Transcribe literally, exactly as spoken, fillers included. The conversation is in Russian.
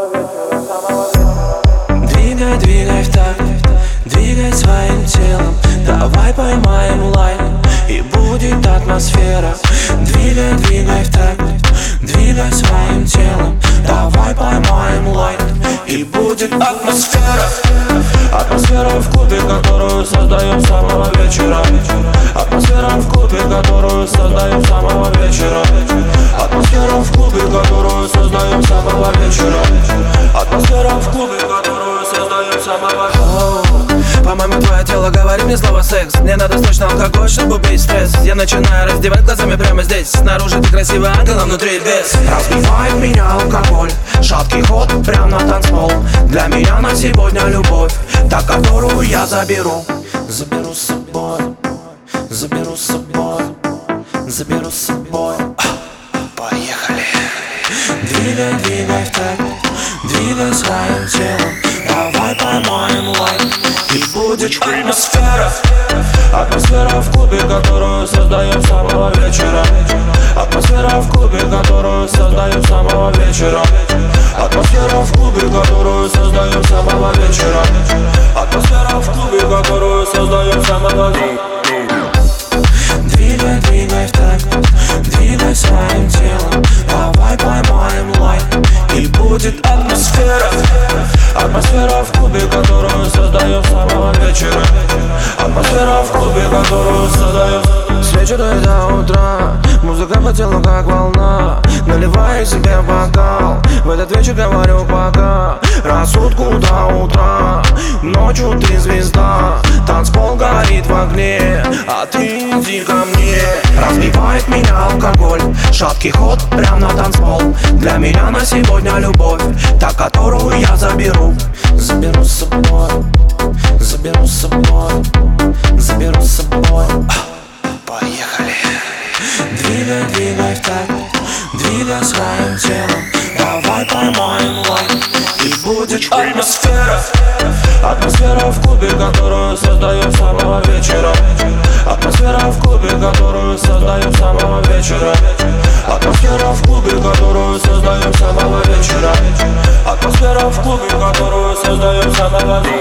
Двигай, двигай в такт, двигай своим телом. Давай поймаем лайк, и будет атмосфера. Двигай, двигай в такт, двигай своим телом. Давай поймаем лайк, и будет атмосфера. Атмосфера в клубе, которую создаем с самого вечера. Атмосфера в клубе, которую создаем с самого вечера. Атмосфера в клубе, которую создаем с самого вечера. Атмосфера в клубе, которую создаем с самого вечера. По-моему, твое тело говорит мне слово секс. Мне надо срочно алкоголь, чтобы убить стресс. Я начинаю раздевать глазами прямо здесь. Снаружи ты красивый ангел, а внутри без. Разбивает меня алкоголь, шаткий ход прям на танцпол. Для меня на сегодня любовь, та, которую я заберу. Заберу с собой, заберу с собой, заберу с собой. Поехали. Двигай, двигай в такт, двигай своим телом. Давай поймаем лайк, и будет атмосфера. Атмосфера в клубе, которую создаем с самого вечера. Атмосфера в клубе, которую создаем с самого вечера. Атмосфера в клубе, которую создаем с самого вечера. Атмосфера в клубе, которую создаем с самого вечера. Двигай, двигай в такт, двигай своим телом. Давай поймаем лайк, и будет атмосфера. Атмосфера в клубе, которую создаем с самого вечера. Атмосфера в клубе, которую создаем. С вечера и до утра музыка по телу как волна. Наливаю себе бокал, в этот вечер говорю пока. Рассудку до утра, ночью ты звезда. Танцпол горит в огне, а ты иди ко мне. Разбивает меня алкоголь, шаткий ход прям на танцпол. Для меня на сегодня любовь, та, которую я заберу. Заберу с собой, заберу с собой, заберу с собой. Поехали. Двигай, двигай в такт, двигай своим телом. Давай поймаем лайк, и будет атмосфера. Атмосфера в клубе, которую создаем с самого вечера. Атмосфера в клубе, которую создаем с самого вечера. Атмосфера в клубе, которую создаем с самого вечера. Атмосфера в клубе, которую создаем с самого вечера.